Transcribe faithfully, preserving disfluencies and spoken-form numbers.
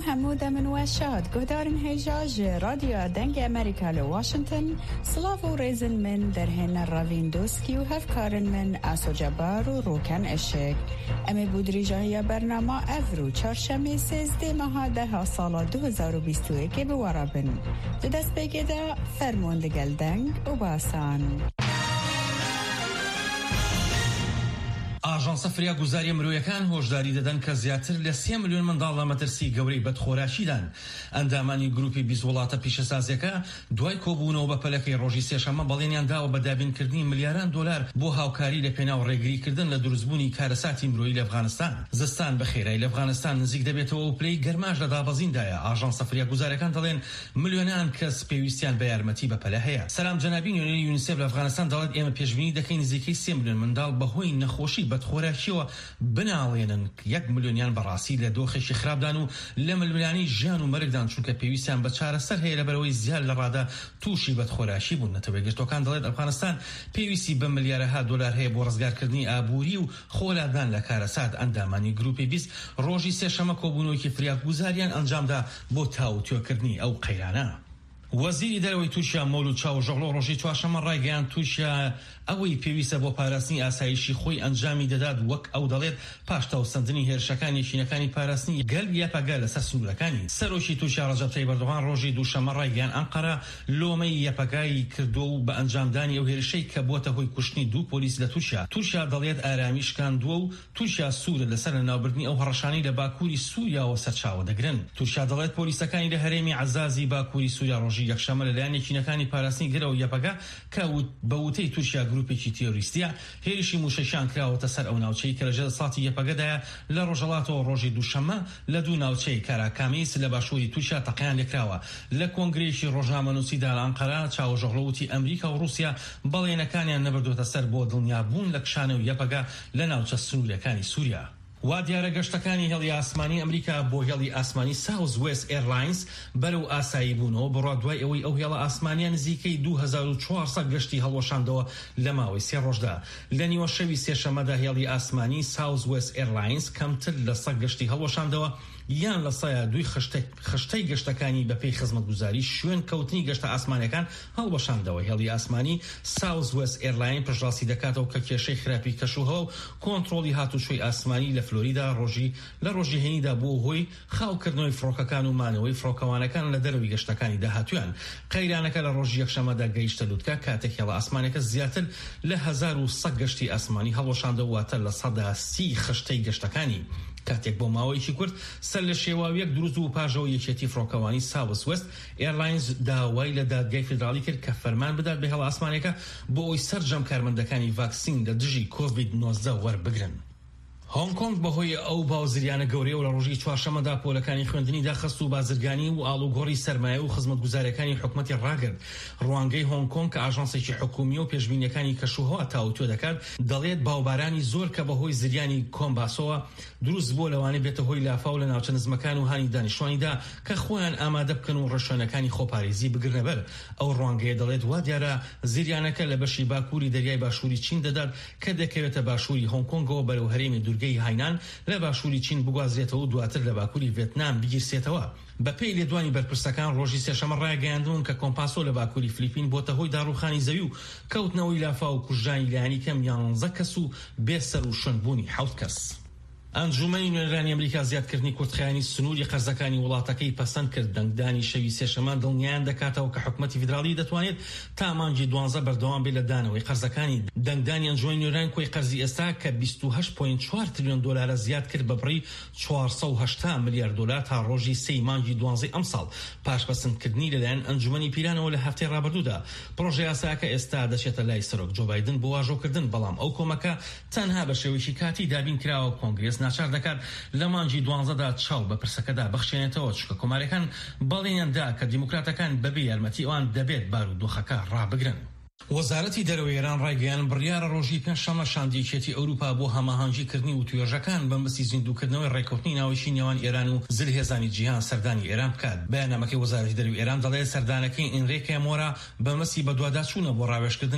هەموو دەمن وەشاد گۆدارن هێژاژ رادیۆ دەنگی ئەمریکا لە واشنگتن سلااف و ڕێزن من دەرهێنە ڕاوین دۆسکی و هەفکارن من ئاسۆجەبار و ڕووکەن ئەشێک ئەمێ بودریژاهیە بەرنامە ئەڤر و چارشەمێ سێزدێ مەها دەها ساڵە دو هەزار و بیست و یەکێ بوەڕابن دەدەست پێگێدا فەرمۆن لەگەل دەنگ و باسان. ئاژانسە فریاگوزاریە مرۆیەکان هۆشداری دەدەن کە زیاتر لە سێ ملیۆن منداڵ لە مەترسی گەورەی بەدخۆراشیدان. ئەندامانی گروپی بیست وڵاتە پیشەسازیەکە دوای کۆبوونەوە بە پەلەکەی ڕۆژی سێشەممە بەڵێنیان داوە بە دابینکردنی ملیاران دۆلار بۆ هاوکاری لە پێناو ڕێگریکردن لە دروستبوونی کارەساتی مرۆیی لە ئەفغانستان. زستان بەخێرایی لە ئەفغانستان نزیک دەبێتەوە و پلەی گەرماش لە دابەزیندایە. ئاژانسە فریاگوزاریەکان دەڵێن ملیۆنان کەس پێویستیان بە یارمەتی بە پەلە هەیە. سەلام جەنابی نوێنەری یونیسێف لە ئەفغانستان دەڵێت ئێمە پێشبینی دەکەین نزیکەی سێ ملیۆن منداڵ بەهۆی نەخۆشی بەدخۆراشیەوە بناڵێنن یەک ملیۆنیان بەڕاستی لە دۆخێکی خراپدان و لە ململانی ژیان و مەرگدان چونکە پێویستیان بە چارەسەر هەیە لەبەرەوەی زیاد لە ڕادا تووشی بەدخۆراشی بوون. نەتەوەی گەشتەکان دەڵێت ئەفغانستان پێویستی بە ملیارەها دۆلار هەیە بۆ ڕزگارکردنی ئابووری و خۆلادان لە کارەسات. ئەندامانی گروپی بیست ڕۆژی سێشەممە کۆبوونەوەیکی فریاگوزاریان ئەنجامدا بۆ تاوتوێکردنی ئەو قەیرانە. وەزیری دەرەوەی تووشیا مەولود چاوژەغڵۆ ڕۆژی چوارشەممە ڕایگەیاند تووشیا ئەوەی پێویستە بۆ پاراستنی ئاسایشی خۆی ئەنجامی دەدات وەک ئەو دەڵێت پاش تاوسەندنی هێرشەکانی چینەکانی پاراستنی گەل یاپەگا لەسەر سنوورەکانی. سەرۆکی تووشیا ڕەجەب تەیب ئەردۆغان ڕۆژی دووشەممە ڕایگەیاند ئەنقەرە لۆمەی یاپەگای کردو و بە ئەنجامدانی ئەو هێرشەی کە بۆتە هۆی کوشتنی دوو پۆلیس لە تووشیا. تووشیا دەڵێت ئارامیشکاندووە و تووشیا سوورە لەسەر ناوبردنی ئەو هەڕەشانەی لە باکووری سووریاوە سەرچاوە دەگرن. تووشیا دەڵێت پۆلیسەکانی لە هەرێمی عەزازی باکووری سووریا ڕۆژی یەکشەممە لەلایەن چینەکانی پاراستنی گرەوە یاپەگا کە بەوتەی تووشیا گروپێکی تێروریستیە هێرشی موشەشان کراوەتە سەر ئەو ناوچەی کە لە ژێرساڵی یاپەگەدایە لە ڕۆژهەڵاتەوە ڕۆژی دووشەممە لە دوو ناوچەی کاراکامیس لە باشووری تووشیا تەقیان لێکراوە. لە کۆنگرێکی ڕۆژنامەنووسیدا لە ئەنقەرە چاوەژەغڵەوتی ئەمریکا و رووسیا بەڵێنەکانیان نەبردوتە سەر بۆ دڵنیابوون لە کشانە و یاپەگا لە ناوچە سنوورەکانی سووریا. وا دیارە گەشتەکانی هێڵی ئاسمانی ئەمریکا بۆ هێڵی ئاسمانی ساوز وێست ئێرلاینز بەرەو ئاسایی بوونەوە بڕوا دوای ئەوەی ئەو هێڵە ئاسمانیان نزیکەی دوو هەزار و چوارسەد گەشتی هەڵوەشاندەوە لە ماوەی سێ ڕۆژدا. لە نیوە شەوی سێشەممەدا هێڵی ئاسمانی ساوز وێست ئێرلاینز کەمتر لە سەد گەشتی هەڵوەشاندەوە یان لە سایە دوی خشتەی گەشتەکانی بەپێی خزمەتگوزاری شوێن کەوتنی گەشتە ئاسمانەکان هەڵوەشاندەوە. هێڵی ئاسمانی ساوز وێست ئێرلاین پشتڕاستی دەکاتەوە کە کێشەی خراپی کەشوهەوە و کۆنتڕۆلی هاتوچۆی ئاسمانی لە فلۆریدا ڕۆژی لە ڕۆژی هێنیدا بۆ هۆی خاوکردنەوەی فڕۆکەکان و مانەوەی فڕۆکەوانەکان لە دەروی گەشتەکانی داهاتویان. قەیرانەکە لە ڕۆژی یەکشەممەدا گەیشتە لووتکە کاتێک هێڵە ئاسمانەکە زیاتر لە هەزار و سەد گەشتی ئاسمانی هەڵوەشاندەوە واتە لە سەدا سی خشتەی گەشتەکانی. کاتێک بۆ ماوەیەکی کورت سەر لە شێواویەک دروست و پاژەوە یەکێتی فڕۆکەوانی ساوس وێست ئێرلاینز داوای لە دادگای فیدراڵی کرد کە فەرمان بدات بە هێڵە ئاسمانەکە بۆ ئەوی سەرجەم کارمەندەکانی ڤاکسین لە دژی کۆڤید نۆزدە وەربگرن. هۆنگ کۆنگ بەهۆی ئەو باوزریانە گەورەیە و لە ڕۆژی چوارشەممەدا پۆلەکانی خوێندنی داخست و بازرگانی و ئاڵوگۆڕی سەرمایە و خزمەتگوزاریەکانی حکومەتی ڕاگرت. ڕوانگەی هۆنگ کۆنگ کە ئاژانسێکی حکومی و پێشبینیەکانی کەشوهەوا تاوتوێ دەکات دەڵێت باوبارانی زۆر کە بەهۆی زریانی کۆمباسەوە دروست بۆ لەوانەیە بێتە هۆی لافاو لە ناوچە نزمەکان و هانی دانیشتوانیدا کە خۆیان ئامادە بکەن و ڕەشوێنەکانی خۆپارێزی بگرنە بەر. ئەو ڕوانگەیە دەڵێت وا دیارە زریانەکە لە بەشی باکووری دەریای باشووری چین دەدات کە دەکەوێتە باشووری هۆنگ کۆنگەوە بەرەو هەرێمی دوورگەی هاینان لە باشووری چین بگوازرێتەوە و دواتر لە باکووری ڤێتنام بگیرسێتەوە. بەپێی لێدوانی بەرپرسەکان ڕۆژی سێشەممە ڕایگەیاندون کە کۆمپاسۆ لە باکووری فلیپین بۆتە هۆی داڕوخانی زەوی و کەوتنەوەی لافا و کوژانی لایەنی کەم یانزە کەس و بێسەر و شوێنبوونی حەوت کەس. ئەنجومەنی نوێنەرانی ئەمریکا زیادکردنی کورتخایانی سنووری قەرزەکانی وڵاتەکەی پەسەند کرد. دەنگدانی شەوی سێشەممە دڵنیایان دەکاتەوە کە حکومەتی فیدراڵی دەتوانێت تا مانگی دوانزە بەردەوام بێت لە دانەوەی قەرزەکانی. دەنگدانی ئەنجومەنی نوێنەرانی کۆی قەرزی ئێستا کە بیست و هەشت کۆی چوار تریلیۆن دۆلارە زیاد کرد بە بڕی چوارسەد و هەشتا ملیارد دۆلار تا ڕۆژی سێی مانگی دوانزەی ئەم ساڵ پاش پەسەندکردنی لەلایەن ئەنجومەنی پیرانەوە لە هەفتەی ڕابردوودا. پرۆژەی یاساکە ئێستا دەچێتە لای سەرۆک جۆ بایدن بۆ واژۆکردن، بەڵام ئەو کۆمەکە تەنها بە شێوەیەکی کاتی دابین کراوە کۆنگرێس ناچار دەکات لە مانگی دوانزەدا چاو بە پرسەکەدا بەخشێنێتەوە چکە کۆمارەکان بەڵێنیاندا کە دیموکراتەکان بەبێ یارمەتی ئەوان دەبێت بارودۆخەکە ڕابگرن. وەزارەتی دەرەوەی ئێران ڕایگەیاند بڕیارە ڕۆژی پێنجشەممە شاندیکێتی ئەوروپا بۆ هەماهەنگیکردنی و توێژەکان بەمەسی زیندووکردنەوەی ڕێکەوتنی ناوەشی نێوان ئێران و زلهێزانی جیهان سەردانی ئێران بکات. بەیاننامەکەی وەزارەتی دەرەوەی ئێران دەڵێت سەردانەکەی ئینریکێ مۆرا بەمەسی بەدواداچوونە بۆ ڕاوێژکردن